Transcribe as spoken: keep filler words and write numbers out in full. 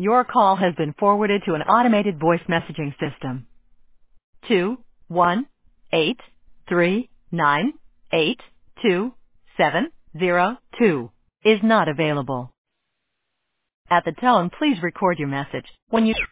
Your call has been forwarded to an automated voice messaging system. Two one eight three nine eight two seven zero two is not available. At the tone, please record your message. When you